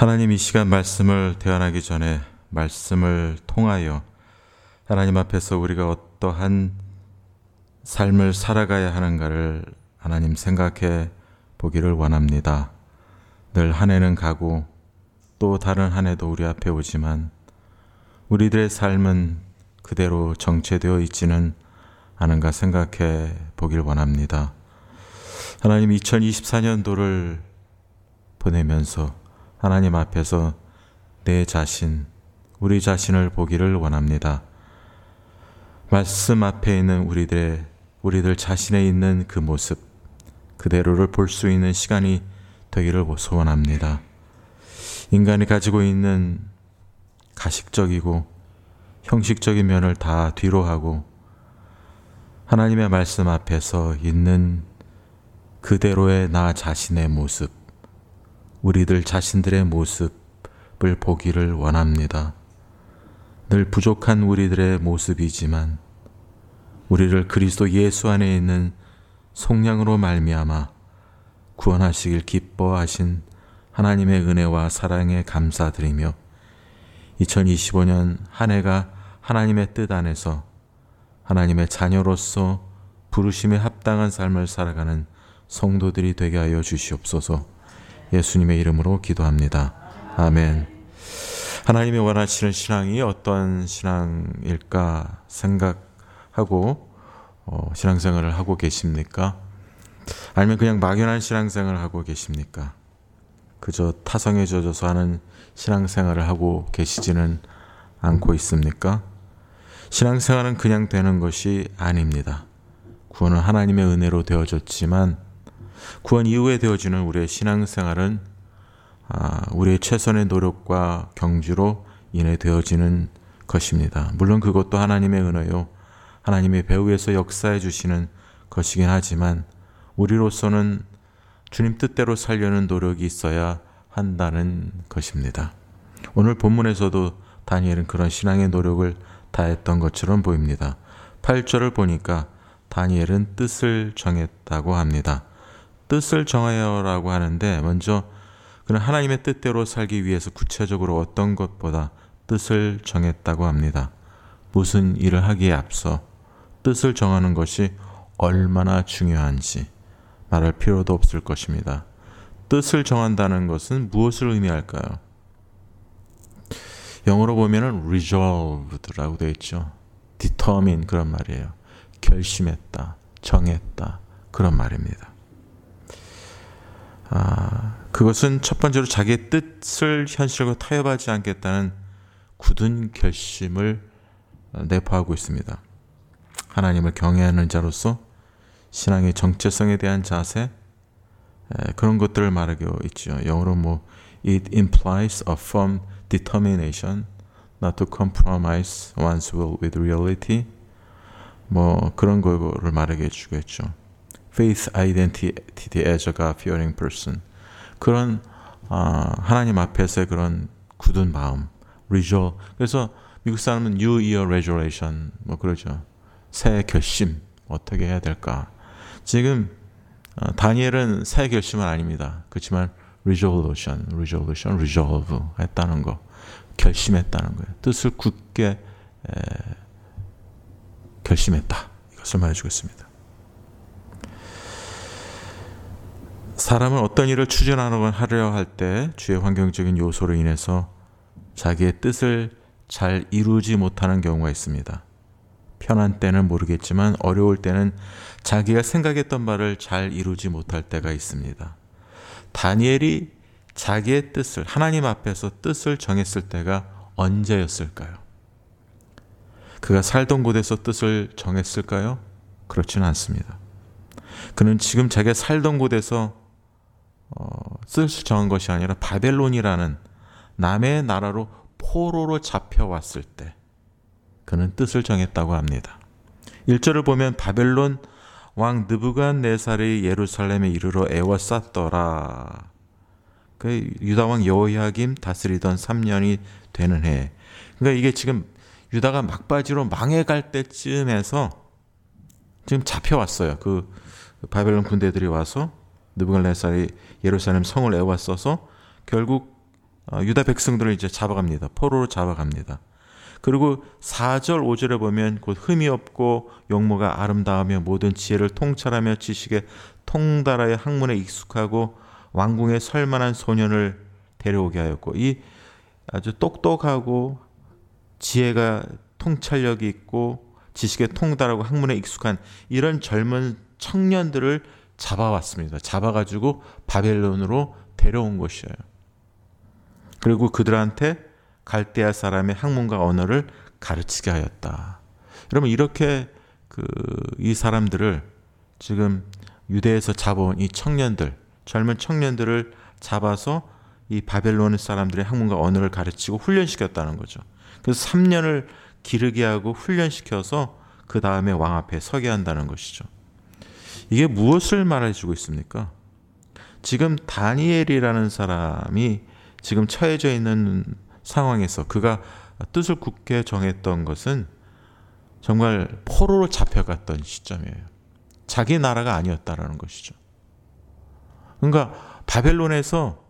하나님 이 시간 말씀을 대언하기 전에 말씀을 통하여 하나님 앞에서 우리가 어떠한 삶을 살아가야 하는가를 하나님 생각해 보기를 원합니다. 늘 한 해는 가고 또 다른 한 해도 우리 앞에 오지만 우리들의 삶은 그대로 정체되어 있지는 않은가 생각해 보길 원합니다. 하나님 2024년도를 보내면서 하나님 앞에서 내 자신, 우리 자신을 보기를 원합니다. 말씀 앞에 있는 우리들 자신에 있는 그 모습, 그대로를 볼 수 있는 시간이 되기를 소원합니다. 인간이 가지고 있는 가식적이고 형식적인 면을 다 뒤로 하고 하나님의 말씀 앞에서 있는 그대로의 나 자신의 모습, 우리들 자신들의 모습을 보기를 원합니다. 늘 부족한 우리들의 모습이지만 우리를 그리스도 예수 안에 있는 속량으로 말미암아 구원하시길 기뻐하신 하나님의 은혜와 사랑에 감사드리며 2025년 한 해가 하나님의 뜻 안에서 하나님의 자녀로서 부르심에 합당한 삶을 살아가는 성도들이 되게 하여 주시옵소서. 예수님의 이름으로 기도합니다. 아멘. 하나님이 원하시는 신앙이 어떤 신앙일까 생각하고 신앙생활을 하고 계십니까? 아니면 그냥 막연한 신앙생활을 하고 계십니까? 그저 타성에 젖어서 하는 신앙생활을 하고 계시지는 않고 있습니까? 신앙생활은 그냥 되는 것이 아닙니다. 구원은 하나님의 은혜로 되어졌지만 구원 이후에 되어지는 우리의 신앙생활은 우리의 최선의 노력과 경주로 인해 되어지는 것입니다. 물론 그것도 하나님의 은혜요, 하나님의 배후에서 역사해 주시는 것이긴 하지만 우리로서는 주님 뜻대로 살려는 노력이 있어야 한다는 것입니다. 오늘 본문에서도 다니엘은 그런 신앙의 노력을 다했던 것처럼 보입니다. 8절을 보니까 다니엘은 뜻을 정했다고 합니다. 뜻을 정하여라고 하는데 먼저 그는 하나님의 뜻대로 살기 위해서 구체적으로 어떤 것보다 뜻을 정했다고 합니다. 무슨 일을 하기에 앞서 뜻을 정하는 것이 얼마나 중요한지 말할 필요도 없을 것입니다. 뜻을 정한다는 것은 무엇을 의미할까요? 영어로 보면은 resolved라고 되어 있죠. determine 그런 말이에요. 결심했다, 정했다 그런 말입니다. 그것은 첫 번째로 자기의 뜻을 현실과 타협하지 않겠다는 굳은 결심을 내포하고 있습니다. 하나님을 경외하는 자로서 신앙의 정체성에 대한 자세, 그런 것들을 말하고 있죠. 영어로 it implies a firm determination not to compromise one's will with reality, 그런 거를 말하게 해주겠죠. Faith identity as a God-fearing person. 그런 하나님 앞에서의 그런 굳은 마음, resolve. 그래서 미국 사람은 New Year Resolution 그러죠. 새 결심 어떻게 해야 될까? 지금 다니엘은 새 결심은 아닙니다. 그렇지만 resolve 했다는 거, 결심했다는 거예요. 뜻을 굳게 결심했다. 이것을 말해주고 있습니다. 사람은 어떤 일을 추진하려 할 때 주의 환경적인 요소로 인해서 자기의 뜻을 잘 이루지 못하는 경우가 있습니다. 편한 때는 모르겠지만 어려울 때는 자기가 생각했던 바를 잘 이루지 못할 때가 있습니다. 다니엘이 자기의 뜻을 하나님 앞에서 뜻을 정했을 때가 언제였을까요? 그가 살던 곳에서 뜻을 정했을까요? 그렇지는 않습니다. 그는 지금 자기가 살던 곳에서 뜻을 정한 것이 아니라 바벨론이라는 남의 나라로 포로로 잡혀왔을 때 그는 뜻을 정했다고 합니다. 1절을 보면 바벨론 왕 느부갓네살이 예루살렘에 이르러 에워쌌더라. 그 유다 왕 여호야김 다스리던 3년이 되는 해. 그러니까 이게 지금 유다가 막바지로 망해갈 때쯤에서 지금 잡혀왔어요. 그 바벨론 군대들이 와서 느부갓네살이 예루살렘 성을 에워싸서 결국 유다 백성들을 이제 잡아갑니다. 포로로 잡아갑니다. 그리고 4절 5절에 보면 곧 흠이 없고 용모가 아름다우며 모든 지혜를 통찰하며 지식에 통달하여 학문에 익숙하고 왕궁에 설만한 소년을 데려오게 하였고, 이 아주 똑똑하고 지혜가 통찰력이 있고 지식에 통달하고 학문에 익숙한 이런 젊은 청년들을 잡아왔습니다. 잡아가지고 바벨론으로 데려온 것이에요. 그리고 그들한테 갈대아 사람의 학문과 언어를 가르치게 하였다. 여러분, 이렇게 이 사람들을 지금 유대에서 잡아온 이 청년들, 젊은 청년들을 잡아서 이 바벨론 사람들의 학문과 언어를 가르치고 훈련시켰다는 거죠. 그래서 3년을 기르게 하고 훈련시켜서 그 다음에 왕 앞에 서게 한다는 것이죠. 이게 무엇을 말해주고 있습니까? 지금 다니엘이라는 사람이 지금 처해져 있는 상황에서 그가 뜻을 굳게 정했던 것은 정말 포로로 잡혀갔던 시점이에요. 자기 나라가 아니었다라는 것이죠. 그러니까 바벨론에서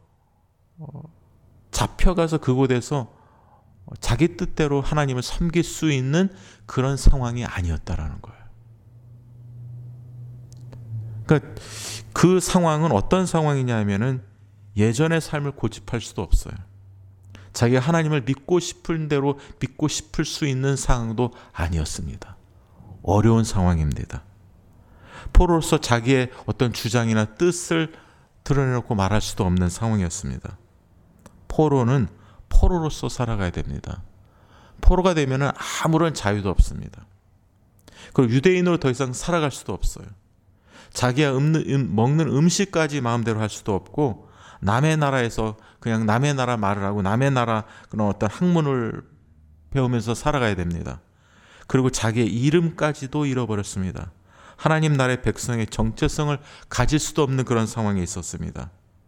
잡혀가서 그곳에서 자기 뜻대로 하나님을 섬길 수 있는 그런 상황이 아니었다라는 거예요. 그러니까 그 상황은 어떤 상황이냐 하면은 예전의 삶을 고집할 수도 없어요. 자기가 하나님을 믿고 싶은 대로 믿고 싶을 수 있는 상황도 아니었습니다. 어려운 상황입니다. 포로로서 자기의 어떤 주장이나 뜻을 드러내놓고 말할 수도 없는 상황이었습니다. 포로는 포로로서 살아가야 됩니다. 포로가 되면 아무런 자유도 없습니다. 그리고 유대인으로 더 이상 살아갈 수도 없어요. 자기가 먹는 음식까지 마음대로 할 수도 없고, 남의 나라에서 그냥 남의 나라 말을 하고 남의 나라 그런 어떤 학문을 배우면서 살아가야 됩니다. 그리고 자기의 이름까지도 잃어버렸습니다. 하나님 나라의 백성의 정체성을 가질 수도 없는 그런 상황에 있었습니다.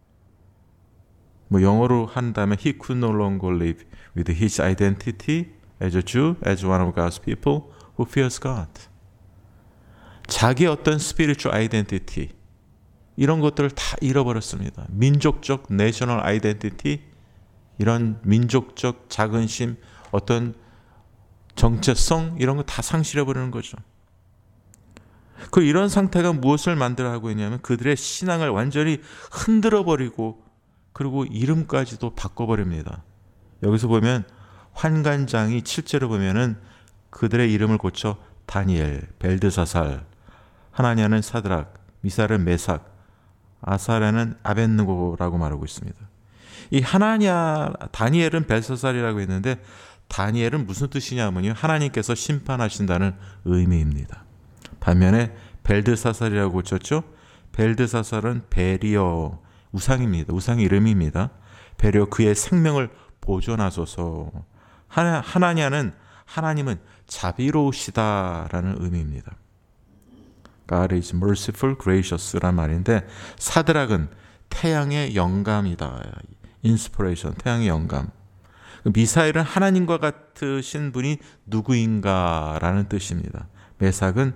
영어로 한다면 He could no longer live with his identity as a Jew, as one of God's people who fears God. 자기의 어떤 spiritual identity, 이런 것들을 다 잃어버렸습니다. 민족적 내셔널 아이덴티티, 이런 민족적 자긍심, 어떤 정체성, 이런 거 다 상실해버리는 거죠. 그 이런 상태가 무엇을 만들어 하고 있냐면 그들의 신앙을 완전히 흔들어버리고 그리고 이름까지도 바꿔버립니다. 여기서 보면 환관장이 실제로 보면은 그들의 이름을 고쳐 다니엘, 벨드사살, 하나냐는 사드락, 미사엘은 메삭, 아사랴는 아벳느고라고 말하고 있습니다. 이 하나냐, 다니엘은 벨사살이라고 했는데 다니엘은 무슨 뜻이냐면요, 하나님께서 심판하신다는 의미입니다. 반면에 벨드사살이라고 고쳤죠. 벨드사살은 베리어, 우상입니다. 우상의 이름입니다. 베리어, 그의 생명을 보존하소서. 하나냐는 하나님은 자비로우시다라는 의미입니다. God is merciful, gracious라는 말인데, 사드락은 태양의 영감이다. inspiration, 태양의 영감. 미사엘은 하나님과 같으신 분이 누구인가라는 뜻입니다. 메삭은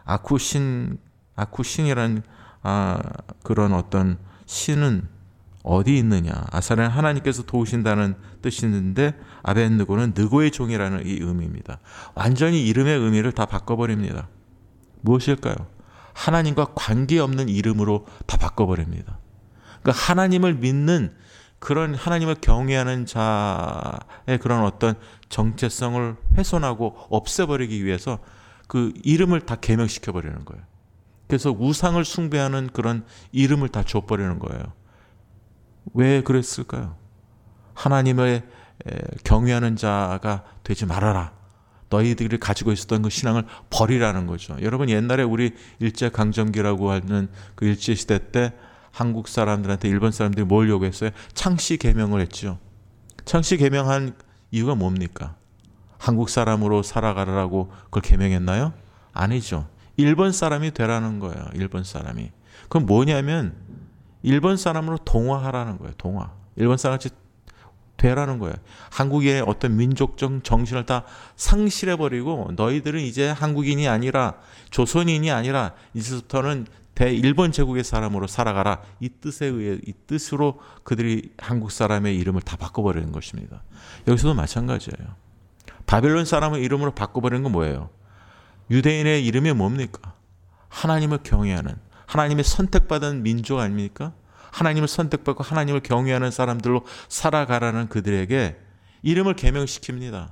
아쿠신이라는 그런 어떤 신은 어디 있느냐. 아사랴는 하나님께서 도우신다는 뜻이 있는데, 아벳느고는 느고의 종이라는 이 의미입니다. 완전히 이름의 의미를 다 바꿔버립니다. 무엇일까요? 하나님과 관계없는 이름으로 다 바꿔버립니다. 그러니까 하나님을 믿는 그런 하나님을 경외하는 자의 그런 어떤 정체성을 훼손하고 없애버리기 위해서 그 이름을 다 개명시켜버리는 거예요. 그래서 우상을 숭배하는 그런 이름을 다 줘버리는 거예요. 왜 그랬을까요? 하나님을 경외하는 자가 되지 말아라. 너희들이 가지고 있었던 그 신앙을 버리라는 거죠. 여러분, 옛날에 우리 일제강점기라고 하는 그 일제시대 때 한국 사람들한테 일본 사람들이 뭘 요구했어요? 창씨 개명을 했죠. 창씨 개명한 이유가 뭡니까? 한국 사람으로 살아가라고 그걸 개명했나요? 아니죠. 일본 사람이 되라는 거예요. 일본 사람이. 그건 뭐냐면 일본 사람으로 동화하라는 거예요. 동화. 일본 사람같이 되라는 거예요. 한국의 어떤 민족적 정신을 다 상실해버리고 너희들은 이제 한국인이 아니라 조선인이 아니라 이제부터는 대일본 제국의 사람으로 살아가라. 이 뜻에 의해, 이 뜻으로 그들이 한국 사람의 이름을 다 바꿔버리는 것입니다. 여기서도 마찬가지예요. 바벨론 사람의 이름으로 바꿔버리는 건 뭐예요? 유대인의 이름이 뭡니까? 하나님을 경외하는, 하나님의 선택받은 민족 아닙니까? 하나님을 선택받고 하나님을 경외하는 사람들로 살아가라는 그들에게 이름을 계명시킵니다.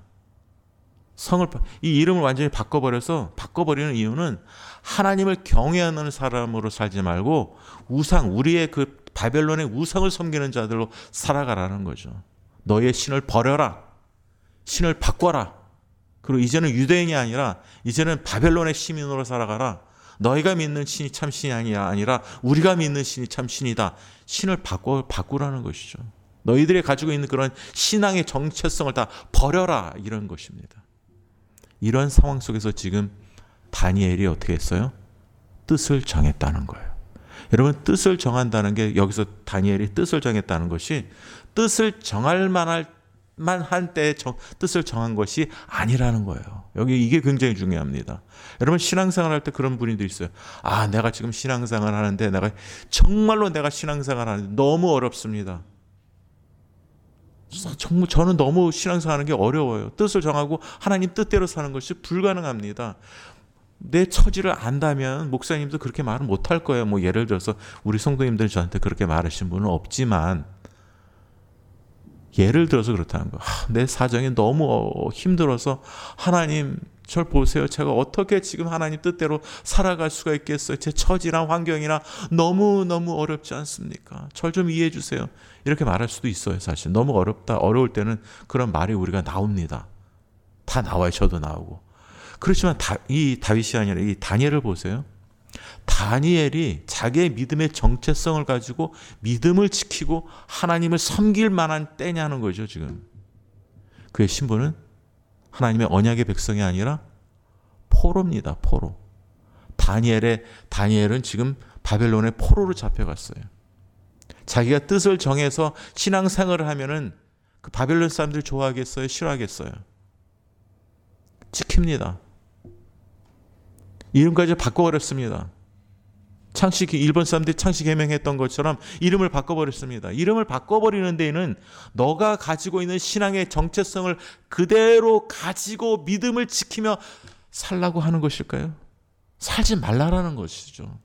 이 이름을 완전히 바꿔버리는 이유는 하나님을 경외하는 사람으로 살지 말고 우리의 그 바벨론의 우상을 섬기는 자들로 살아가라는 거죠. 너의 신을 버려라. 신을 바꿔라. 그리고 이제는 유대인이 아니라 이제는 바벨론의 시민으로 살아가라. 너희가 믿는 신이 참 신이 아니라 우리가 믿는 신이 참 신이다. 신을 바꾸라는 것이죠. 너희들이 가지고 있는 그런 신앙의 정체성을 다 버려라. 이런 것입니다. 이런 상황 속에서 지금 다니엘이 어떻게 했어요? 뜻을 정했다는 거예요. 여러분, 뜻을 정한다는 게, 여기서 다니엘이 뜻을 정했다는 것이 뜻을 정할 만한 때에 뜻을 정한 것이 아니라는 거예요. 여기 이게 굉장히 중요합니다. 여러분, 신앙생활 할 때 그런 분들이 있어요. 내가 지금 신앙생활 하는데 정말로 내가 신앙생활 하는데 너무 어렵습니다. 정말 저는 너무 신앙생활하는 게 어려워요. 뜻을 정하고 하나님 뜻대로 사는 것이 불가능합니다. 내 처지를 안다면 목사님도 그렇게 말을 못할 거예요. 뭐 예를 들어서 우리 성도님들 저한테 그렇게 말하신 분은 없지만, 예를 들어서 그렇다는 거예요. 내 사정이 너무 힘들어서 하나님 절 보세요. 제가 어떻게 지금 하나님 뜻대로 살아갈 수가 있겠어요. 제 처지나 환경이나 너무너무 어렵지 않습니까? 절 좀 이해해 주세요. 이렇게 말할 수도 있어요. 사실 너무 어려울 때는 그런 말이 우리가 나옵니다. 다 나와요. 저도 나오고. 그렇지만 이 다윗이 아니라 이 다니엘을 보세요. 다니엘이 자기의 믿음의 정체성을 가지고 믿음을 지키고 하나님을 섬길 만한 때냐는 거죠. 지금 그의 신분은 하나님의 언약의 백성이 아니라 포로입니다. 포로. 다니엘은 지금 바벨론의 포로로 잡혀갔어요. 자기가 뜻을 정해서 신앙생활을 하면은 그 바벨론 사람들이 좋아하겠어요? 싫어하겠어요? 지킵니다. 이름까지 바꿔버렸습니다. 일본 사람들이 창시개명했던 것처럼 이름을 바꿔버렸습니다. 이름을 바꿔버리는 데에는 너가 가지고 있는 신앙의 정체성을 그대로 가지고 믿음을 지키며 살라고 하는 것일까요? 살지 말라라는 것이죠.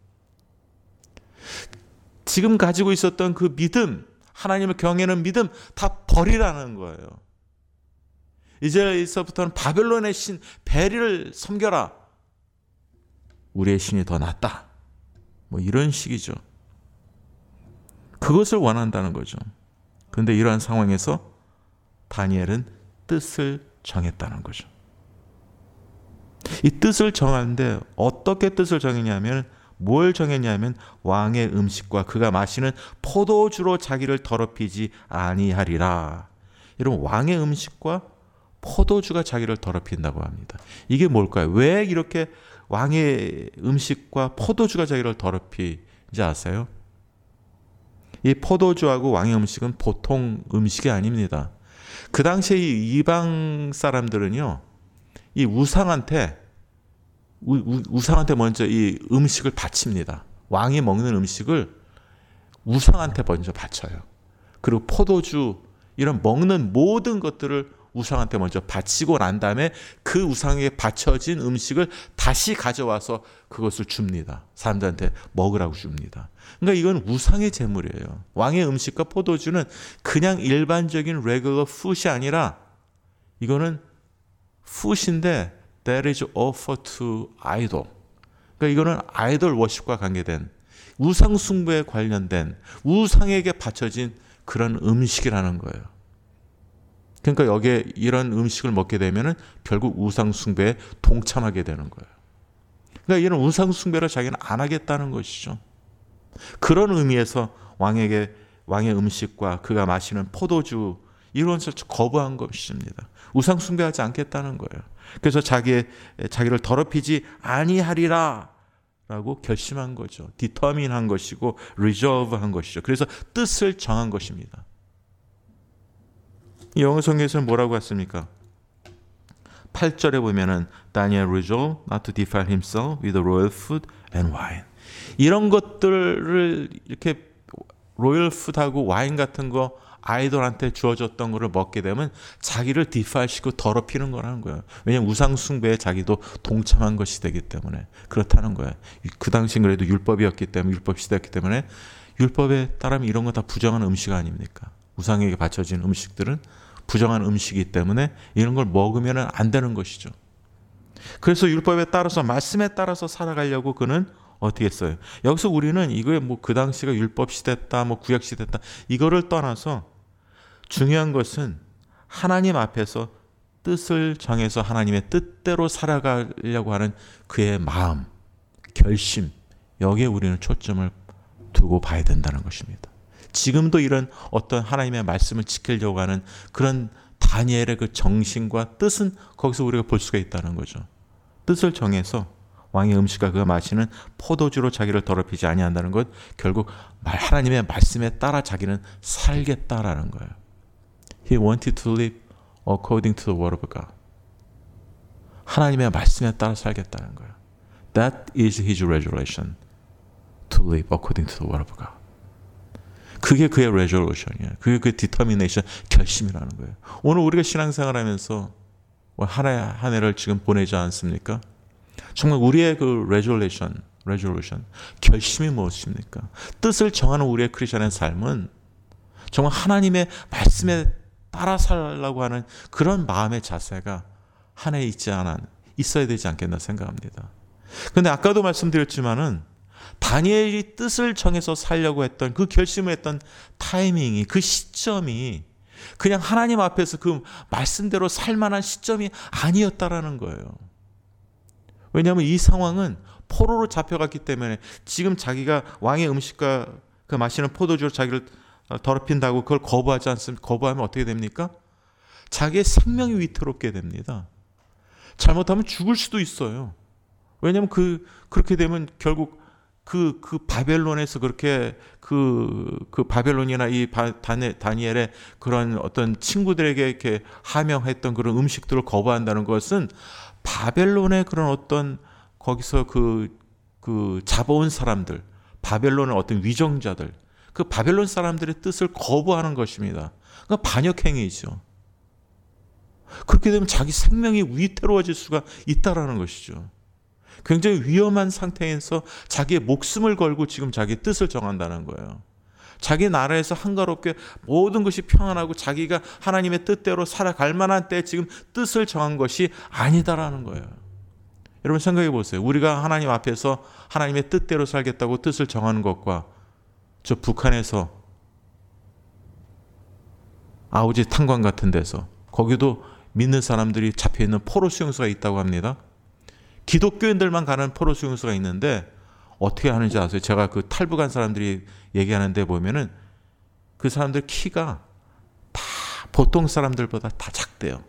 지금 가지고 있었던 그 믿음, 하나님을 경외하는 믿음 다 버리라는 거예요. 이제서부터는 바벨론의 신 베리를 섬겨라. 우리의 신이 더 낫다. 뭐 이런 식이죠. 그것을 원한다는 거죠. 그런데 이러한 상황에서 다니엘은 뜻을 정했다는 거죠. 이 뜻을 정하는데 어떻게 뜻을 정했냐면, 뭘 정했냐면 왕의 음식과 그가 마시는 포도주로 자기를 더럽히지 아니하리라. 여러분, 왕의 음식과 포도주가 자기를 더럽힌다고 합니다. 이게 뭘까요? 왜 이렇게 왕의 음식과 포도주가 자기를 더럽히지 아세요? 이 포도주하고 왕의 음식은 보통 음식이 아닙니다. 그 당시에 이 이방 사람들은요, 이 우상한테 먼저 이 음식을 바칩니다. 왕이 먹는 음식을 우상한테 먼저 바쳐요. 그리고 포도주, 이런 먹는 모든 것들을 우상한테 먼저 바치고 난 다음에 그 우상에 바쳐진 음식을 다시 가져와서 그것을 줍니다. 사람들한테 먹으라고 줍니다. 그러니까 이건 우상의 제물이에요. 왕의 음식과 포도주는 그냥 일반적인 regular food이 아니라, 이거는 food인데 that is offered to idol. 그러니까 이거는 아이돌 워십과 관계된, 우상 숭배에 관련된, 우상에게 바쳐진 그런 음식이라는 거예요. 그러니까 여기에 이런 음식을 먹게 되면은 결국 우상 숭배에 동참하게 되는 거예요. 그러니까 이런 우상 숭배를 자기는 안 하겠다는 것이죠. 그런 의미에서 왕의 음식과 그가 마시는 포도주, 이런 것을 거부한 것입니다. 우상 숭배하지 않겠다는 거예요. 그래서 자기를 더럽히지 아니하리라 라고 결심한 거죠. determine 한 것이고 resolve 한 것이죠. 그래서 뜻을 정한 것입니다. 영어 성경에서는 뭐라고 했습니까? 8절에 보면은 Daniel resolved not to defile himself with royal food and wine. 이런 것들을 이렇게 로열 푸드하고 와인 같은 거 아이돌한테 주어졌던 거를 먹게 되면 자기를 디파일시키고 더럽히는 거라는 거예요. 왜냐하면 우상 숭배에 자기도 동참한 것이 되기 때문에 그렇다는 거예요. 그 당시는 그래도 율법이었기 때문에, 율법 시대였기 때문에 율법에 따르면 이런 거 다 부정한 음식 아닙니까? 우상에게 바쳐진 음식들은 부정한 음식이기 때문에 이런 걸 먹으면 안 되는 것이죠. 그래서 율법에 따라서, 말씀에 따라서 살아가려고 그는 어떻게 했어요? 여기서 우리는 이거에 뭐 그 당시가 율법 시대다, 뭐 구약 시대다, 이거를 떠나서 중요한 것은 하나님 앞에서 뜻을 정해서 하나님의 뜻대로 살아가려고 하는 그의 마음, 결심, 여기에 우리는 초점을 두고 봐야 된다는 것입니다. 지금도 이런 어떤 하나님의 말씀을 지키려고 하는 그런 다니엘의 그 정신과 뜻은 거기서 우리가 볼 수가 있다는 거죠. 뜻을 정해서 왕의 음식과 그가 마시는 포도주로 자기를 더럽히지 아니한다는 것, 결국 하나님의 말씀에 따라 자기는 살겠다라는 거예요. He wanted to live according to the word of God. 하나님의 말씀에 따라 살겠다는 거예요. That is his resolution, to live according to the word of God. 그게 그의 resolution이에요. 그게 그의 determination, 결심이라는 거예요. 오늘 우리가 신앙생활하면서 한 해를 지금 보내지 않습니까? 정말 우리의 그 resolution, 결심이 무엇입니까? 뜻을 정하는 우리의 크리스천의 삶은 정말 하나님의 말씀에 따라 살라고 하는 그런 마음의 자세가 한 해에 있어야 되지 않겠나 생각합니다. 그런데 아까도 말씀드렸지만은 다니엘이 뜻을 정해서 살려고 했던 그 결심을 했던 타이밍이, 그 시점이 그냥 하나님 앞에서 그 말씀대로 살 만한 시점이 아니었다라는 거예요. 왜냐하면 이 상황은 포로로 잡혀갔기 때문에 지금 자기가 왕의 음식과 그 마시는 포도주로 자기를 더럽힌다고 그걸 거부하지 않습니까? 거부하면 어떻게 됩니까? 자기의 생명이 위태롭게 됩니다. 잘못하면 죽을 수도 있어요. 왜냐하면 그렇게 되면 결국 그 바벨론에서 그렇게 그 바벨론이나 이 다니엘의 그런 어떤 친구들에게 이렇게 하명했던 그런 음식들을 거부한다는 것은 바벨론의 그런 어떤 거기서 그 잡아온 사람들, 바벨론의 어떤 위정자들, 그 바벨론 사람들의 뜻을 거부하는 것입니다. 그러니까 반역행위죠. 그렇게 되면 자기 생명이 위태로워질 수가 있다라는 것이죠. 굉장히 위험한 상태에서 자기의 목숨을 걸고 지금 자기 뜻을 정한다는 거예요. 자기 나라에서 한가롭게 모든 것이 평안하고 자기가 하나님의 뜻대로 살아갈 만한 때 지금 뜻을 정한 것이 아니다라는 거예요. 여러분 생각해 보세요. 우리가 하나님 앞에서 하나님의 뜻대로 살겠다고 뜻을 정하는 것과 저 북한에서 아우지 탄광 같은 데서 거기도 믿는 사람들이 잡혀있는 포로 수용소가 있다고 합니다. 기독교인들만 가는 포로 수용소가 있는데 어떻게 하는지 아세요? 제가 그 탈북한 사람들이 얘기하는데 보면은 그 사람들 키가 다 보통 사람들보다 다 작대요.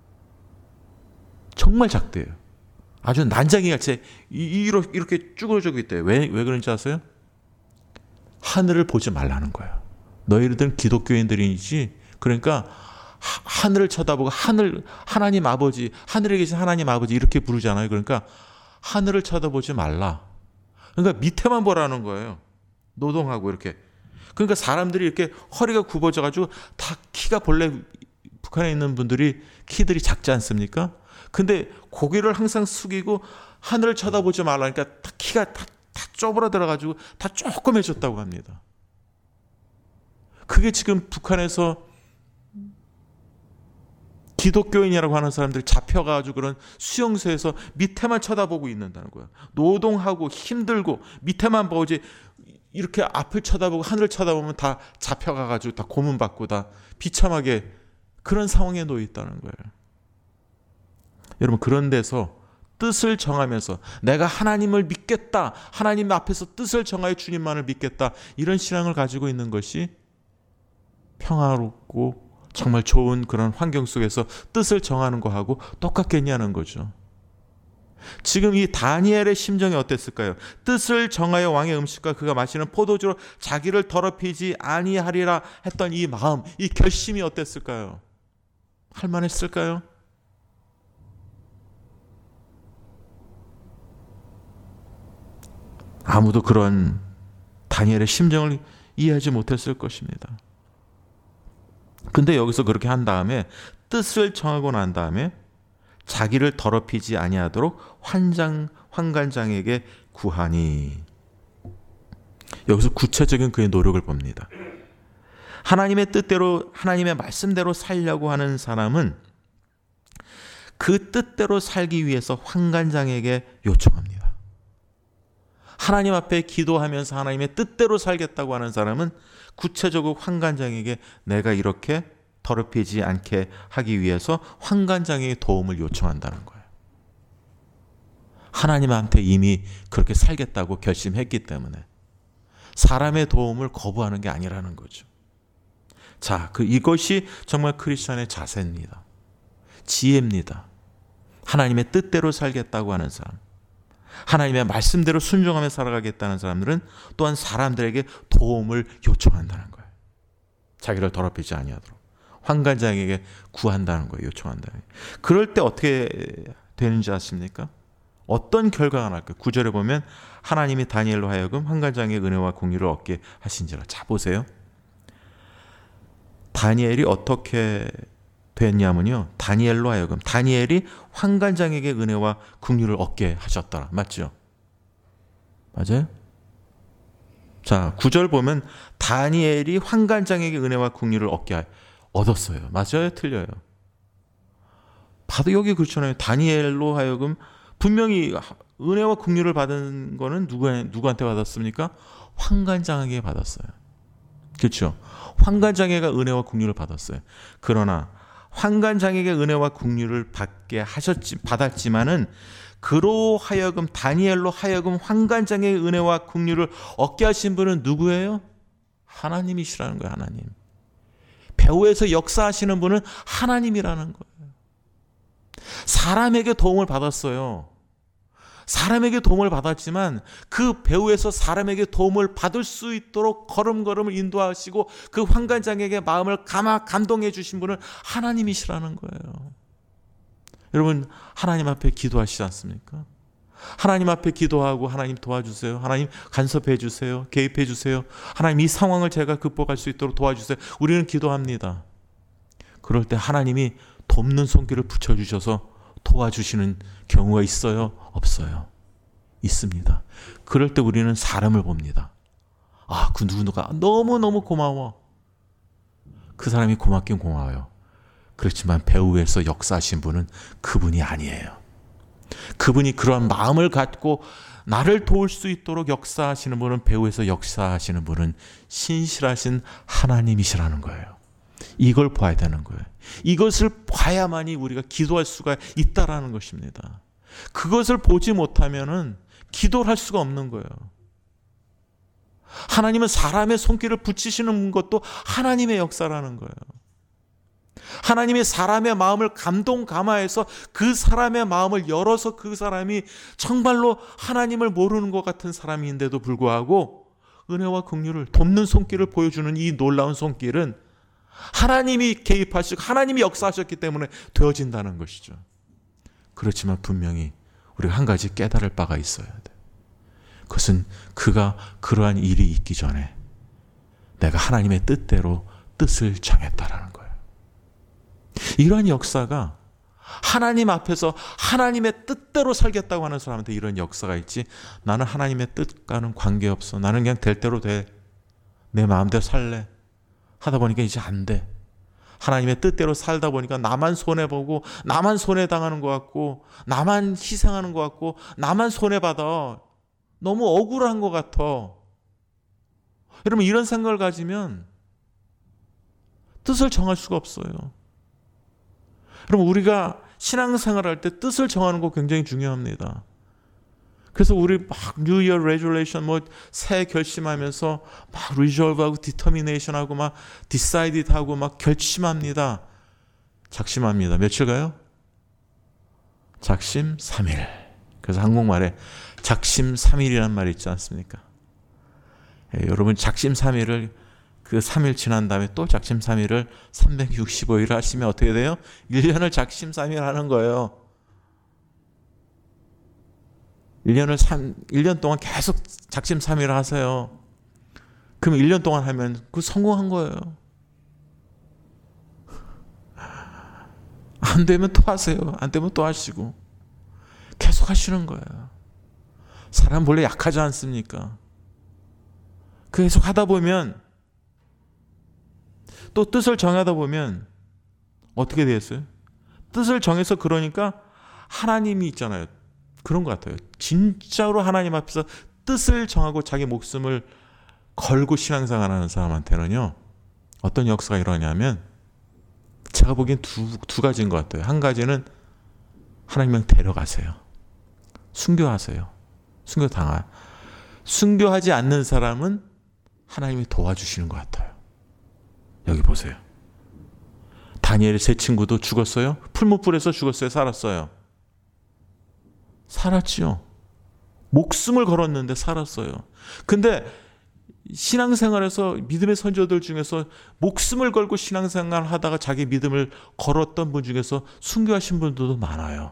정말 작대요. 아주 난장이같이 이렇게 쭈그러져 있대요. 왜 그런지 아세요? 하늘을 보지 말라는 거예요. 너희들은 기독교인들이지. 그러니까 하늘을 쳐다보고 하나님 아버지, 하늘에 계신 하나님 아버지 이렇게 부르잖아요. 그러니까 하늘을 쳐다보지 말라. 그러니까 밑에만 보라는 거예요. 노동하고 이렇게. 그러니까 사람들이 이렇게 허리가 굽어져가지고 다 키가 본래 북한에 있는 분들이 키들이 작지 않습니까? 근데 고개를 항상 숙이고 하늘을 쳐다보지 말라니까 키가 다 쪼그라들어가지고 다 조그매졌다고 합니다. 그게 지금 북한에서 기독교인이라고 하는 사람들이 잡혀가지고 그런 수용소에서 밑에만 쳐다보고 있는다는 거야. 노동하고 힘들고 밑에만 보지 이렇게 앞을 쳐다보고 하늘을 쳐다보면 다 잡혀가가지고 다 고문받고 다 비참하게 그런 상황에 놓여 있다는 거예요. 여러분 그런 데서 뜻을 정하면서 내가 하나님을 믿겠다. 하나님 앞에서 뜻을 정하여 주님만을 믿겠다. 이런 신앙을 가지고 있는 것이 평화롭고 정말 좋은 그런 환경 속에서 뜻을 정하는 거하고 똑같겠냐는 거죠. 지금 이 다니엘의 심정이 어땠을까요? 뜻을 정하여 왕의 음식과 그가 마시는 포도주로 자기를 더럽히지 아니하리라 했던 이 마음, 이 결심이 어땠을까요? 할만했을까요? 아무도 그런 다니엘의 심정을 이해하지 못했을 것입니다. 근데 여기서 그렇게 한 다음에 뜻을 정하고 난 다음에 자기를 더럽히지 아니하도록 환관장에게 구하니. 여기서 구체적인 그의 노력을 봅니다. 하나님의 뜻대로, 하나님의 말씀대로 살려고 하는 사람은 그 뜻대로 살기 위해서 환관장에게 요청합니다. 하나님 앞에 기도하면서 하나님의 뜻대로 살겠다고 하는 사람은 구체적으로 환관장에게 내가 이렇게 더럽히지 않게 하기 위해서 환관장에게 도움을 요청한다는 거예요. 하나님한테 이미 그렇게 살겠다고 결심했기 때문에 사람의 도움을 거부하는 게 아니라는 거죠. 자, 이것이 정말 크리스천의 자세입니다. 지혜입니다. 하나님의 뜻대로 살겠다고 하는 사람, 하나님의 말씀대로 순종하며 살아가겠다는 사람들은 또한 사람들에게 도움을 요청한다는 거예요. 자기를 더럽히지 아니하도록 환관장에게 구한다는 거예요. 요청한다는 거예요. 그럴 때 어떻게 되는지 아십니까? 어떤 결과가 날까요? 9절에 보면 하나님이 다니엘로 하여금 환관장의 은혜와 공유를 얻게 하신지라. 자, 보세요. 다니엘이 어떻게 됐냐면요, 다니엘로 하여금, 다니엘이 환관장에게 은혜와 긍휼을 얻게 하셨더라. 맞죠? 맞아요? 자, 9절 보면 다니엘이 환관장에게 은혜와 긍휼을 얻었어요. 맞아요? 틀려요? 봐도 여기 그렇잖아요. 다니엘로 하여금 분명히 은혜와 긍휼을 받은 거는 누구한테 받았습니까? 환관장에게 받았어요. 그렇죠? 환관장애가 은혜와 긍휼을 받았어요. 그러나 환관장에게 은혜와 긍휼을 받았지만은 그로 하여금, 다니엘로 하여금 환관장의 은혜와 긍휼을 얻게 하신 분은 누구예요? 하나님이시라는 거예요. 하나님. 배후에서 역사하시는 분은 하나님이라는 거예요. 사람에게 도움을 받았어요. 사람에게 도움을 받았지만 그 배후에서 사람에게 도움을 받을 수 있도록 걸음걸음을 인도하시고 그 환관장에게 마음을 감동해 주신 분은 하나님이시라는 거예요. 여러분, 하나님 앞에 기도하시지 않습니까? 하나님 앞에 기도하고 하나님 도와주세요. 하나님 간섭해 주세요. 개입해 주세요. 하나님 이 상황을 제가 극복할 수 있도록 도와주세요. 우리는 기도합니다. 그럴 때 하나님이 돕는 손길을 붙여주셔서 도와주시는 경우가 있어요? 없어요? 있습니다. 그럴 때 우리는 사람을 봅니다. 아, 그 누구가 너무너무 고마워. 그 사람이 고맙긴 고마워요. 그렇지만 배후에서 역사하신 분은 그분이 아니에요. 그분이 그러한 마음을 갖고 나를 도울 수 있도록 역사하시는 분은, 배후에서 역사하시는 분은 신실하신 하나님이시라는 거예요. 이걸 봐야 되는 거예요. 이것을 봐야만이 우리가 기도할 수가 있다라는 것입니다. 그것을 보지 못하면은 기도를 할 수가 없는 거예요. 하나님은 사람의 손길을 붙이시는 것도 하나님의 역사라는 거예요. 하나님이 사람의 마음을 감화해서 그 사람의 마음을 열어서 그 사람이 정말로 하나님을 모르는 것 같은 사람인데도 불구하고 은혜와 긍휼을 돕는 손길을 보여주는 이 놀라운 손길은 하나님이 개입하시고 하나님이 역사하셨기 때문에 되어진다는 것이죠. 그렇지만 분명히 우리가 한 가지 깨달을 바가 있어야 돼요. 그것은 그가 그러한 일이 있기 전에 내가 하나님의 뜻대로 뜻을 정했다라는 거예요. 이러한 역사가 하나님 앞에서 하나님의 뜻대로 살겠다고 하는 사람한테 이런 역사가 있지, 나는 하나님의 뜻과는 관계없어, 나는 그냥 될 대로 돼, 내 마음대로 살래 하다 보니까 이제 안 돼. 하나님의 뜻대로 살다 보니까 나만 손해보고 나만 손해당하는 것 같고 나만 희생하는 것 같고 나만 손해받아, 너무 억울한 것 같아. 여러분, 이런 생각을 가지면 뜻을 정할 수가 없어요. 여러분, 우리가 신앙생활을 할 때 뜻을 정하는 거 굉장히 중요합니다. 그래서 우리 막 New Year Resolution 새 결심하면서 막 Resolve하고 Determination하고 막 Decided하고 막 결심합니다. 작심합니다. 며칠 가요? 작심 3일. 그래서 한국말에 작심 3일이라는 말이 있지 않습니까? 여러분, 작심 3일을 그 3일 지난 다음에 또 작심 3일을 365일 하시면 어떻게 돼요? 1년을 작심 3일 하는 거예요. 1년 동안 계속 작심삼일을 하세요. 그럼 1년 동안 하면 그 성공한 거예요. 안 되면 또 하세요. 안 되면 또 하시고 계속 하시는 거예요. 사람 원래 약하지 않습니까? 계속 하다 보면 또 뜻을 정하다 보면 어떻게 되겠어요? 뜻을 정해서 그러니까 하나님이 있잖아요. 그런 것 같아요. 진짜로 하나님 앞에서 뜻을 정하고 자기 목숨을 걸고 신앙생활하는 사람한테는요, 어떤 역사가 일어나냐면 제가 보기엔 두 가지인 것 같아요. 한 가지는 하나님을 데려가세요. 순교하세요. 순교하지 않는 사람은 하나님이 도와주시는 것 같아요. 여기 보세요. 다니엘의 세 친구도 죽었어요? 풀무불에서 죽었어요? 살았어요? 살았지요. 목숨을 걸었는데 살았어요. 근데 신앙생활에서 믿음의 선조들 중에서 목숨을 걸고 신앙생활 하다가 자기 믿음을 걸었던 분 중에서 순교하신 분들도 많아요.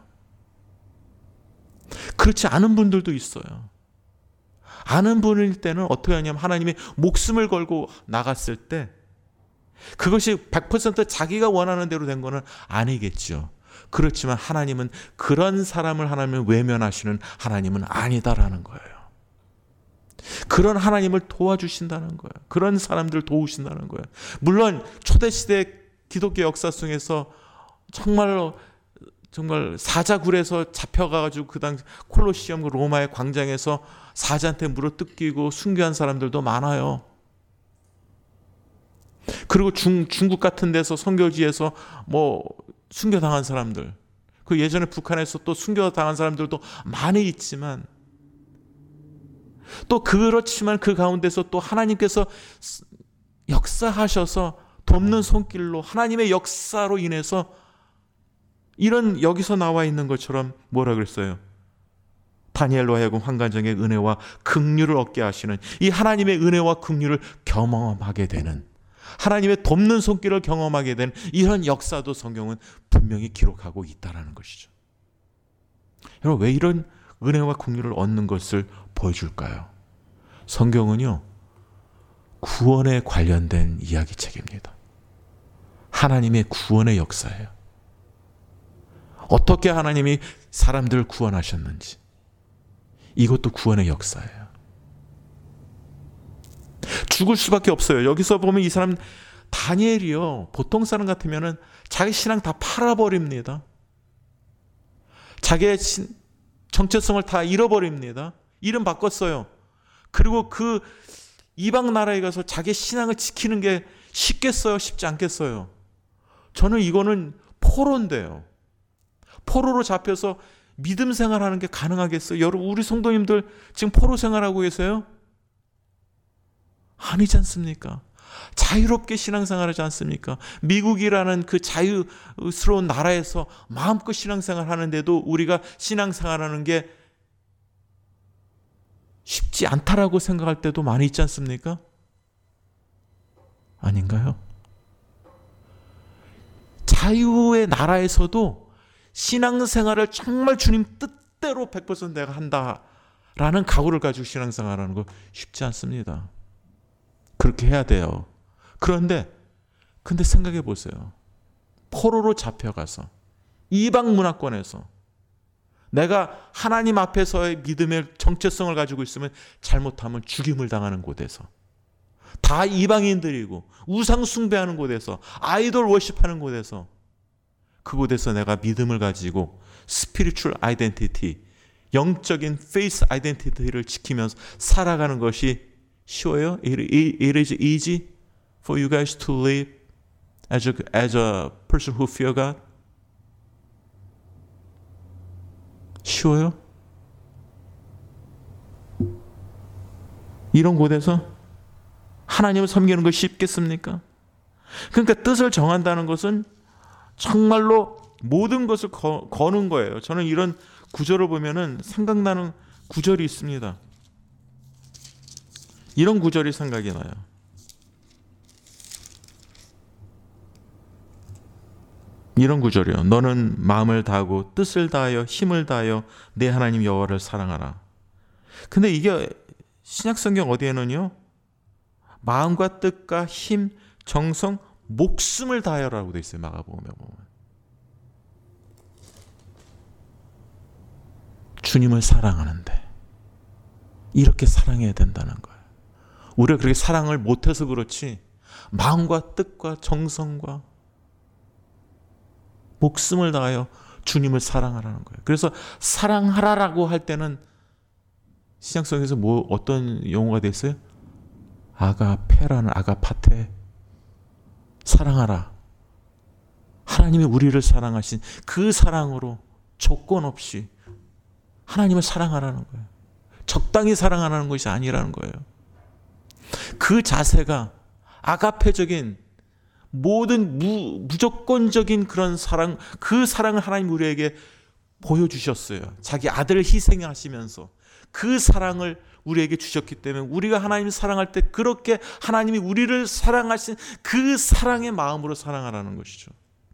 그렇지 않은 분들도 있어요. 아는 분일 때는 어떻게 하냐면 하나님이 목숨을 걸고 나갔을 때 그것이 100% 자기가 원하는 대로 된 거는 아니겠죠. 그렇지만 하나님은 그런 사람을 하나님은 외면하시는 하나님은 아니다라는 거예요. 그런 하나님을 도와주신다는 거예요. 그런 사람들을 도우신다는 거예요. 물론 초대시대 기독교 역사 속에서 정말 사자굴에서 잡혀가지고 그 당시 콜로시엄 로마의 광장에서 사자한테 물어뜯기고 순교한 사람들도 많아요. 그리고 중국 같은 데서 선교지에서 순교당한 사람들, 그 예전에 북한에서 또 순교당한 사람들도 많이 있지만, 또 그렇지만 그 가운데서 또 하나님께서 역사하셔서 돕는 손길로 하나님의 역사로 인해서 이런 여기서 나와 있는 것처럼 뭐라 그랬어요? 다니엘로 하여금 환관정의 은혜와 긍휼을 얻게 하시는 이 하나님의 은혜와 긍휼을 경험하게 되는, 하나님의 돕는 손길을 경험하게 되는 이런 역사도 성경은 분명히 기록하고 있다는 것이죠. 여러분, 왜 이런 은혜와 긍휼을 얻는 것을 보여줄까요? 성경은요, 구원에 관련된 이야기책입니다. 하나님의 구원의 역사예요. 어떻게 하나님이 사람들을 구원하셨는지, 이것도 구원의 역사예요. 죽을 수밖에 없어요. 여기서 보면 이 사람 다니엘이요, 보통 사람 같으면은 자기 신앙 다 팔아버립니다. 자기의 정체성을 다 잃어버립니다. 이름 바꿨어요. 그리고 그 이방 나라에 가서 자기 신앙을 지키는 게 쉽겠어요? 쉽지 않겠어요? 저는 이거는 포로인데요. 포로로 잡혀서 믿음 생활하는 게 가능하겠어요? 여러분, 우리 성도님들 지금 포로 생활하고 계세요? 아니지 않습니까? 자유롭게 신앙생활하지 않습니까? 미국이라는 그 자유스러운 나라에서 마음껏 신앙생활 하는데도 우리가 신앙생활하는 게 쉽지 않다라고 생각할 때도 많이 있지 않습니까? 아닌가요? 자유의 나라에서도 신앙생활을 정말 주님 뜻대로 100% 내가 한다라는 각오를 가지고 신앙생활하는 거 쉽지 않습니다. 그렇게 해야 돼요. 근데 생각해 보세요. 포로로 잡혀가서 이방 문화권에서 내가 하나님 앞에서의 믿음의 정체성을 가지고 있으면 잘못하면 죽임을 당하는 곳에서, 다 이방인들이고 우상 숭배하는 곳에서, 아이돌 워십하는 곳에서, 그곳에서 내가 믿음을 가지고 스피리추얼 아이덴티티, 영적인 페이스 아이덴티티를 지키면서 살아가는 것이 쉬워요? It is easy for you guys to live as a person who fear God? 쉬워요? 이런 곳에서 하나님을 섬기는 것이 쉽겠습니까? 그러니까 뜻을 정한다는 것은 정말로 모든 것을 거는 거예요. 저는 이런 구절을 보면은 생각나는 구절이 있습니다. 이런 구절이 생각이 나요. 이런 구절이요. 너는 마음을 다하고 뜻을 다하여 힘을 다하여 내 하나님 여호와를 사랑하라. 근데 이게 신약성경 어디에는요, 마음과 뜻과 힘, 정성, 목숨을 다하여라고 돼 있어요. 마가복음에 보면. 주님을 사랑하는데 이렇게 사랑해야 된다는 거예요. 우리가 그렇게 사랑을 못해서 그렇지, 마음과 뜻과 정성과 목숨을 다하여 주님을 사랑하라는 거예요. 그래서 사랑하라라고 할 때는 신약성에서 어떤 용어가 됐어요? 아가페라는, 아가파테, 사랑하라. 하나님이 우리를 사랑하신 그 사랑으로 조건 없이 하나님을 사랑하라는 거예요. 적당히 사랑하라는 것이 아니라는 거예요. 그 자세가 아가페적인 모든 무조건적인 그런 사랑, 그 사랑을 하나님 우리에게 보여주셨어요. 자기 아들을 희생하시면서 그 사랑을 우리에게 주셨기 때문에 우리가 하나님을 사랑할 때 그렇게 하나님이 우리를 사랑하신 그 사랑의 마음으로 사랑하라는 것이죠.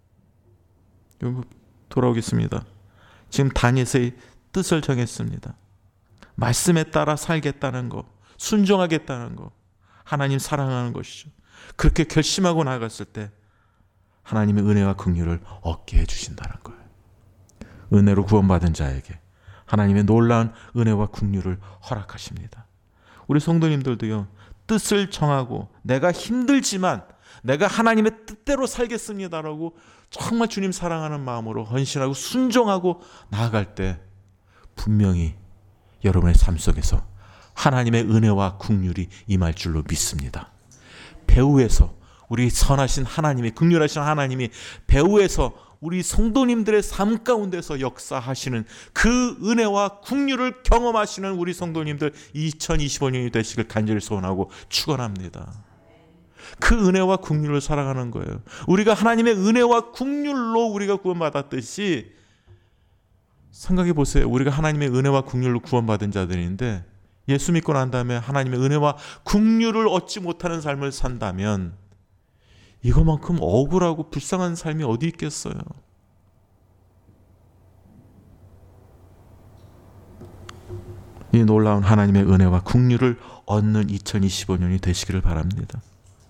돌아오겠습니다. 지금 다니엘의 뜻을 정했습니다. 말씀에 따라 살겠다는 거, 순종하겠다는 거, 하나님 사랑하는 것이죠. 그렇게 결심하고 나갔을 때 하나님의 은혜와 긍휼을 얻게 해주신다는 거예요. 은혜로 구원받은 자에게 하나님의 놀라운 은혜와 긍휼을 허락하십니다. 우리 성도님들도요, 뜻을 정하고 내가 힘들지만 내가 하나님의 뜻대로 살겠습니다라고 정말 주님 사랑하는 마음으로 헌신하고 순종하고 나아갈 때 분명히 여러분의 삶 속에서 하나님의 은혜와 긍휼이 임할 줄로 믿습니다. 배후에서 우리 선하신 하나님이, 긍휼하신 하나님이 배후에서 우리 성도님들의 삶 가운데서 역사하시는 그 은혜와 긍휼을 경험하시는 우리 성도님들 2025년이 되시길 간절히 소원하고 축원합니다. 그 은혜와 긍휼을 사랑하는 거예요. 우리가 하나님의 은혜와 긍휼로 우리가 구원받았듯이 생각해 보세요. 우리가 하나님의 은혜와 긍휼로 구원받은 자들인데 예수 믿고 난 다음에 하나님의 은혜와 긍휼을 얻지 못하는 삶을 산다면 이거만큼 억울하고 불쌍한 삶이 어디 있겠어요. 이 놀라운 하나님의 은혜와 긍휼을 얻는 2025년이 되시기를 바랍니다.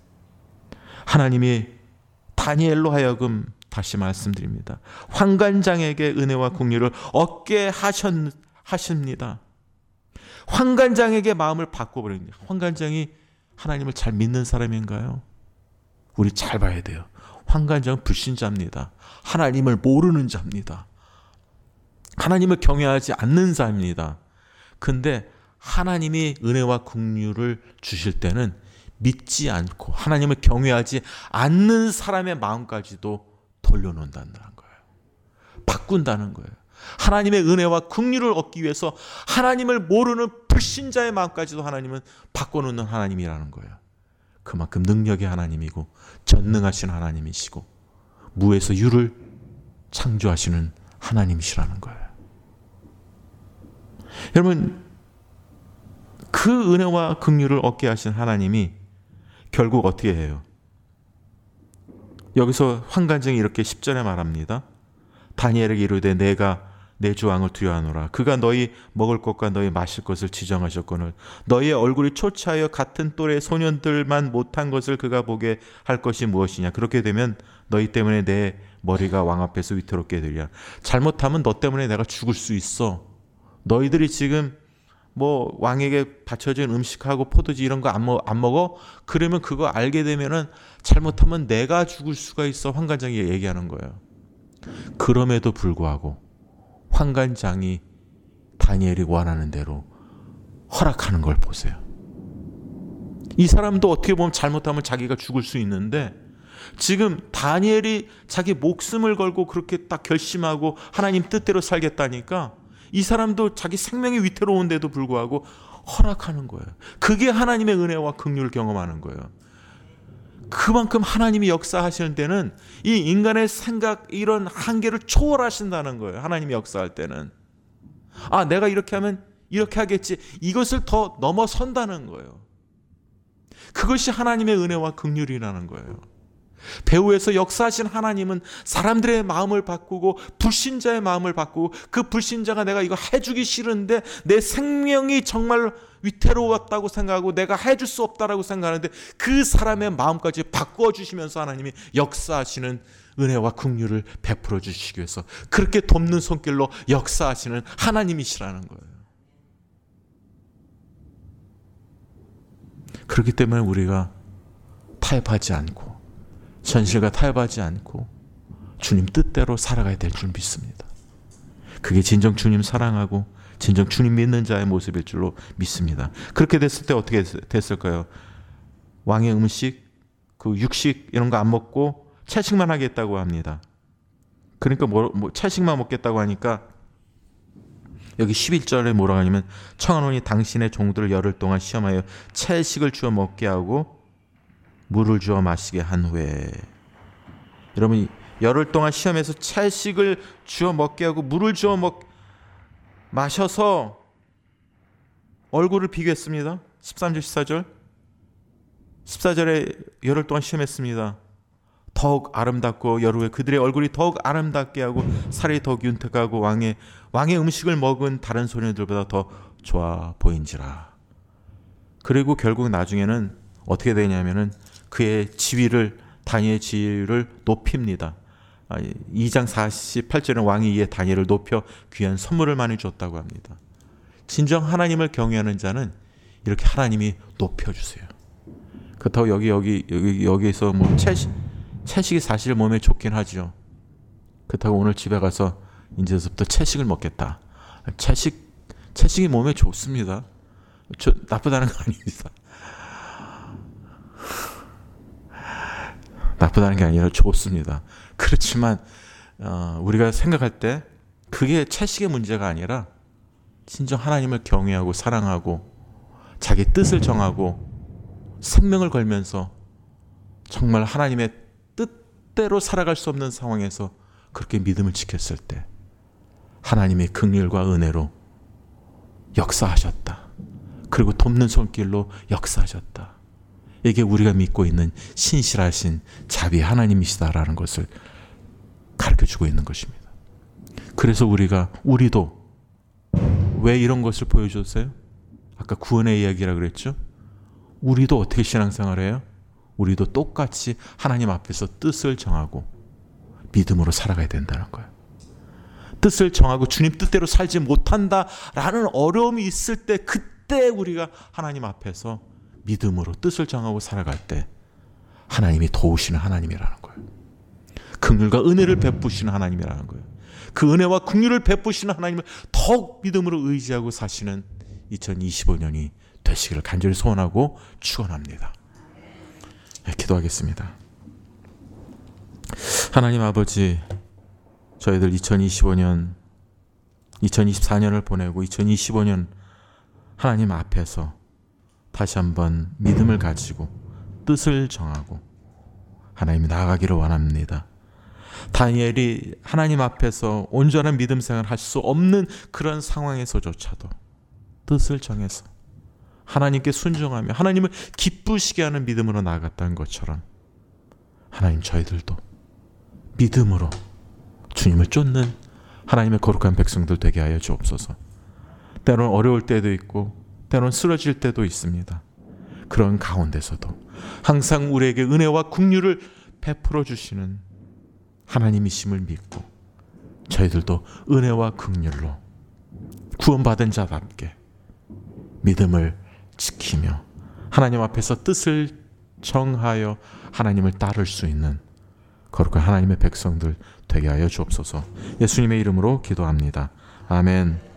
하나님이 다니엘로 하여금, 다시 말씀드립니다, 환관장에게 은혜와 긍휼을 얻게 하십니다. 환관장에게 마음을 바꿔버립니다. 환관장이 하나님을 잘 믿는 사람인가요? 우리 잘 봐야 돼요. 환관장은 불신자입니다. 하나님을 모르는 자입니다. 하나님을 경외하지 않는 자입니다. 근데 하나님이 은혜와 긍휼을 주실 때는 믿지 않고 하나님을 경외하지 않는 사람의 마음까지도 돌려놓는다는 거예요. 바꾼다는 거예요. 하나님의 은혜와 긍휼을 얻기 위해서 하나님을 모르는 불신자의 마음까지도 하나님은 바꿔놓는 하나님이라는 거예요. 그만큼 능력의 하나님이고 전능하신 하나님이시고 무에서 유를 창조하시는 하나님이시라는 거예요. 여러분, 그 은혜와 긍휼을 얻게 하신 하나님이 결국 어떻게 해요? 여기서 환관장이 이렇게 10절에 말합니다. 다니엘에게 이르되 내가 내 주 왕을 두려워하노라. 그가 너희 먹을 것과 너희 마실 것을 지정하셨거늘 너희의 얼굴이 초췌하여 같은 또래 소년들만 못한 것을 그가 보게 할 것이 무엇이냐. 그렇게 되면 너희 때문에 내 머리가 왕 앞에서 위태롭게 되리라. 잘못하면 너 때문에 내가 죽을 수 있어. 너희들이 지금 뭐 왕에게 바쳐진 음식하고 포도주 이런 거 안 먹어? 그러면 그거 알게 되면은 잘못하면 내가 죽을 수가 있어. 환관장이 얘기하는 거예요. 그럼에도 불구하고 환관장이 다니엘이 원하는 대로 허락하는 걸 보세요. 이 사람도 어떻게 보면 잘못하면 자기가 죽을 수 있는데 지금 다니엘이 자기 목숨을 걸고 그렇게 딱 결심하고 하나님 뜻대로 살겠다니까 이 사람도 자기 생명이 위태로운데도 불구하고 허락하는 거예요. 그게 하나님의 은혜와 긍휼을 경험하는 거예요. 그만큼 하나님이 역사하시는 때는 이 인간의 생각, 이런 한계를 초월하신다는 거예요. 하나님이 역사할 때는. 아, 내가 이렇게 하면 이렇게 하겠지. 이것을 더 넘어선다는 거예요. 그것이 하나님의 은혜와 긍휼이라는 거예요. 배후에서 역사하신 하나님은 사람들의 마음을 바꾸고 불신자의 마음을 바꾸고, 그 불신자가 내가 이거 해주기 싫은데 내 생명이 정말 위태로웠다고 생각하고 내가 해줄 수 없다라고 생각하는데 그 사람의 마음까지 바꾸어 주시면서 하나님이 역사하시는 은혜와 긍휼을 베풀어 주시기 위해서 그렇게 돕는 손길로 역사하시는 하나님이시라는 거예요. 그렇기 때문에 우리가 타협하지 않고, 현실과 타협하지 않고 주님 뜻대로 살아가야 될 줄 믿습니다. 그게 진정 주님 사랑하고 진정 주님 믿는 자의 모습일 줄로 믿습니다. 그렇게 됐을 때 어떻게 됐을까요? 왕의 음식, 그 육식 이런 거 안 먹고 채식만 하겠다고 합니다. 그러니까 채식만 먹겠다고 하니까 여기 11절에 뭐라고 하냐면, 청하노니 당신의 종들을 열흘 동안 시험하여 채식을 주어 먹게 하고 물을 주어 마시게 한 후에. 여러분, 열흘 동안 시험해서 채식을 주어 먹게 하고 물을 주어 마셔서 얼굴을 비교했습니다. 13절 14절에 열흘 동안 시험했습니다. 더욱 아름답고 여러 그들의 얼굴이 더욱 아름답게 하고 살이 더욱 윤택하고 왕의 음식을 먹은 다른 소년들보다 더 좋아 보인지라. 그리고 결국 나중에는 어떻게 되냐면은 그의 지위를, 다니엘의 지위를 높입니다. 2장 48절은 왕이 이에 다니엘을 높여 귀한 선물을 많이 줬다고 합니다. 진정 하나님을 경외하는 자는 이렇게 하나님이 높여주세요. 그렇다고 여기서 뭐 채식이 사실 몸에 좋긴 하죠. 그렇다고 오늘 집에 가서 이제부터 채식을 먹겠다. 채식이 몸에 좋습니다. 나쁘다는 거 아닙니다. 나쁘다는 게 아니라 좋습니다. 그렇지만 우리가 생각할 때 그게 채식의 문제가 아니라 진정 하나님을 경외하고 사랑하고 자기 뜻을 정하고 생명을 걸면서 정말 하나님의 뜻대로 살아갈 수 없는 상황에서 그렇게 믿음을 지켰을 때 하나님의 긍휼과 은혜로 역사하셨다. 그리고 돕는 손길로 역사하셨다. 이게 우리가 믿고 있는 신실하신 자비 하나님이시다라는 것을 가르쳐주고 있는 것입니다. 그래서 우리도 왜 이런 것을 보여줬어요? 아까 구원의 이야기라 그랬죠? 우리도 어떻게 신앙생활을 해요? 우리도 똑같이 하나님 앞에서 뜻을 정하고 믿음으로 살아가야 된다는 거예요. 뜻을 정하고 주님 뜻대로 살지 못한다라는 어려움이 있을 때, 그때 우리가 하나님 앞에서 믿음으로 뜻을 정하고 살아갈 때 하나님이 도우시는 하나님이라는 거예요. 긍휼과 은혜를 베푸시는 하나님이라는 거예요. 그 은혜와 긍휼을 베푸시는 하나님을 더욱 믿음으로 의지하고 사시는 2025년이 되시기를 간절히 소원하고 축원합니다. 네, 기도하겠습니다. 하나님 아버지, 저희들 2024년을 보내고 2025년 하나님 앞에서 다시 한번 믿음을 가지고 뜻을 정하고 하나님 나아가기를 원합니다. 다니엘이 하나님 앞에서 온전한 믿음 생활을 할 수 없는 그런 상황에서조차도 뜻을 정해서 하나님께 순종하며 하나님을 기쁘시게 하는 믿음으로 나아갔다는 것처럼 하나님, 저희들도 믿음으로 주님을 쫓는 하나님의 거룩한 백성들 되게 하여 주옵소서. 때로는 어려울 때도 있고 때로는 쓰러질 때도 있습니다. 그런 가운데서도 항상 우리에게 은혜와 긍휼을 베풀어 주시는 하나님이심을 믿고 저희들도 은혜와 긍휼로 구원받은 자답게 믿음을 지키며 하나님 앞에서 뜻을 정하여 하나님을 따를 수 있는 거룩한 하나님의 백성들 되게 하여 주옵소서. 예수님의 이름으로 기도합니다. 아멘.